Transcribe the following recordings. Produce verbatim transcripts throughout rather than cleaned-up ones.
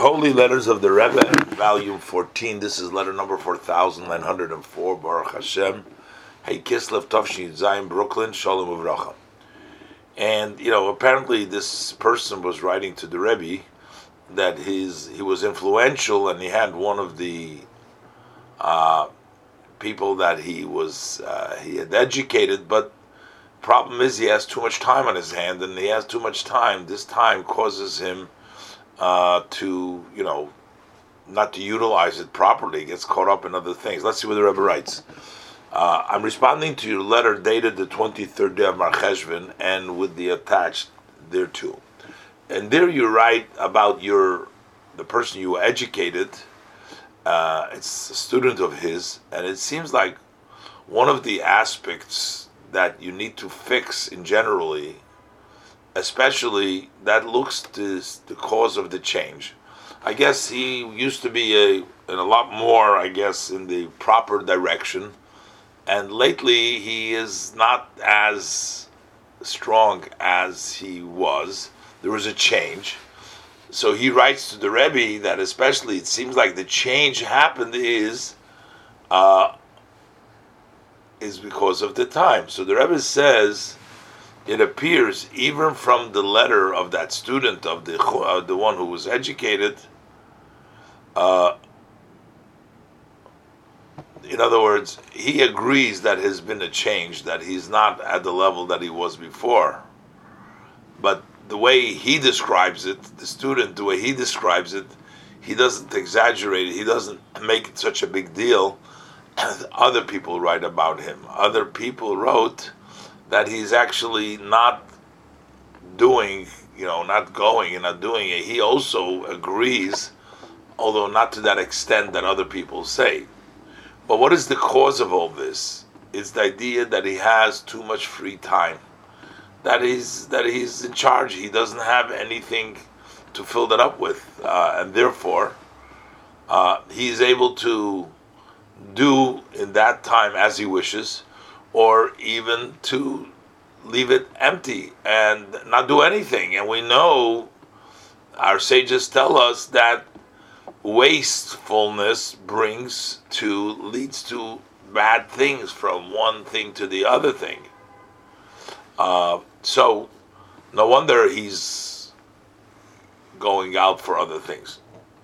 Holy Letters of the Rebbe, Volume fourteen. This is letter number four thousand nine hundred four, Baruch Hashem. Hey Kislev Tovshin Zion, Brooklyn, Shalom Uvracha. And, you know, apparently this person was writing to the Rebbe that his he was influential, and he had one of the uh, people that he was uh, he had educated, but problem is he has too much time on his hand, and he has too much time. This time causes him uh, to, you know, not to utilize it properly. He gets caught up in other things. Let's see what the Rebbe writes. Uh, I'm responding to your letter dated the twenty-third day of Mar Cheshvan, and with the attached thereto. And there you write about your the person you educated. Uh, it's a student of his, and it seems like one of the aspects that you need to fix in generally, especially that looks to the cause of the change. I guess he used to be a, in a lot more, I guess, in the proper direction, and lately he is not as strong as he was. There was a change. So he writes to the Rebbe that especially it seems like the change happened is uh, is because of the time. So the Rebbe says, it appears even from the letter of that student, of the uh, the one who was educated, uh, in other words, he agrees that has been a change, that he's not at the level that he was before. But the way he describes it, the student, the way he describes it, he doesn't exaggerate it, he doesn't make it such a big deal. Other people write about him. Other people wrote that he's actually not doing, you know, not going and not doing it. He also agrees, although not to that extent that other people say. But what is the cause of all this? It's the idea that he has too much free time. That he's, that he's in charge. He doesn't have anything to fill that up with. Uh, and therefore, uh, he's able to do in that time as he wishes, or even to leave it empty and not do anything. And we know, our sages tell us that wastefulness brings to, leads to bad things, from one thing to the other thing. Uh, so, no wonder he's going out for other things.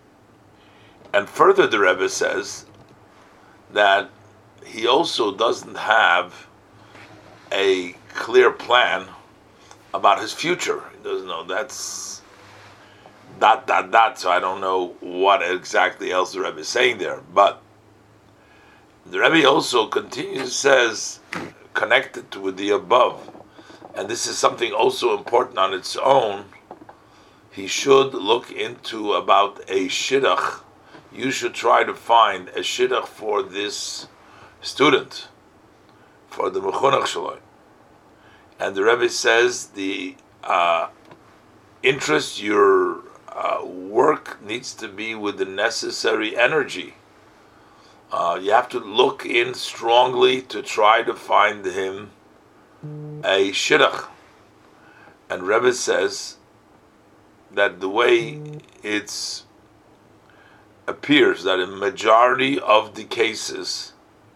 And further, the Rebbe says that he also doesn't have a clear plan about his future. He doesn't know, that's dot, dot, dot, so I don't know what exactly else the Rebbe is saying there. But the Rebbe also continues, says, connected with the above, and this is something also important on its own, he should look into about a shidduch. You should try to find a shidduch for this student, for the mechunach shaloi. And the Rebbe says the uh, interest, your uh, work needs to be with the necessary energy. Uh, you have to look in strongly to try to find him a shidduch. And Rebbe says that the way it's appears that in majority of the cases,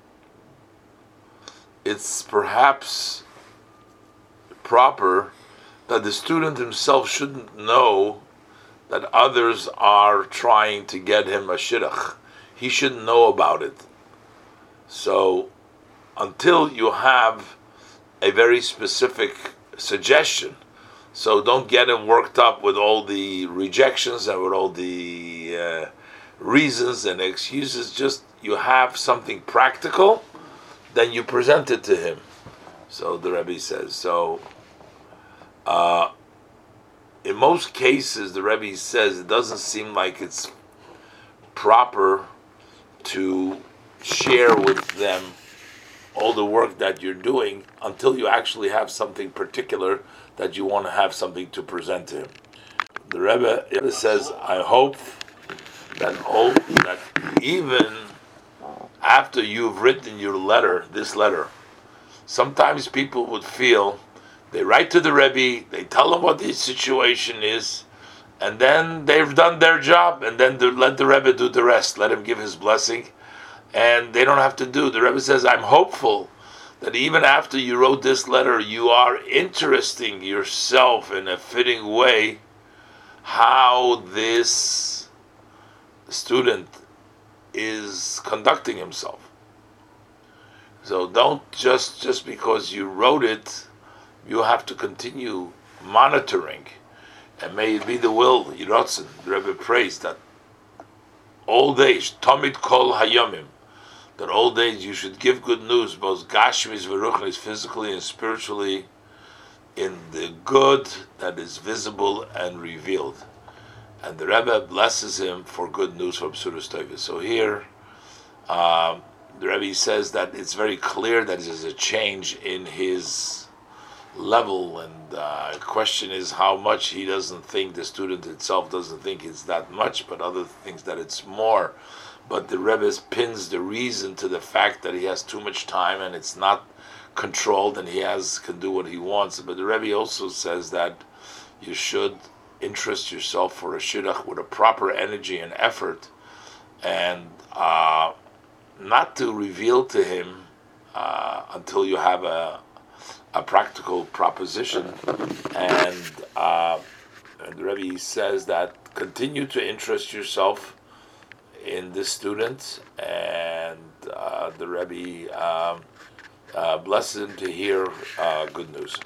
it's perhaps proper that the student himself shouldn't know that others are trying to get him a shidduch. He shouldn't know about it. So until you have a very specific suggestion, so don't get him worked up with all the rejections and with all the uh, reasons and excuses. Just you have something practical, then you present it to him. So the Rebbe says. So uh, in most cases, the Rebbe says it doesn't seem like it's proper to share with them all the work that you're doing until you actually have something particular that you want to have something to present to him. The Rebbe, Rebbe says, I hope that all, that even after you've written your letter, this letter, sometimes people would feel, they write to the Rebbe, they tell him what the situation is, and then they've done their job, and then the, let the Rebbe do the rest. Let him give his blessing, and they don't have to do. The Rebbe says, I'm hopeful that even after you wrote this letter, you are interesting yourself in a fitting way how this student is conducting himself. So don't just just because you wrote it, you have to continue monitoring. And may it be the will, Yirotzen, the Rebbe prays that old age, Tomid Kol Hayomim, that old age you should give good news, both Gashmis Veruchnis, physically and spiritually, in the good that is visible and revealed. And the Rebbe blesses him for good news from Psuras Tovos. So here, um, the Rebbe says that it's very clear that there's a change in his level, and uh, the question is how much he doesn't think, the student itself doesn't think it's that much, but other things that it's more. But the Rebbe pins the reason to the fact that he has too much time and it's not controlled, and he has can do what he wants. But the Rebbe also says that you should interest yourself for a shidduch with a proper energy and effort, and uh, not to reveal to him uh, until you have a a practical proposition. And, uh, and the Rebbe says that continue to interest yourself in this student, and uh, the Rebbe um, uh, blesses him to hear uh, good news.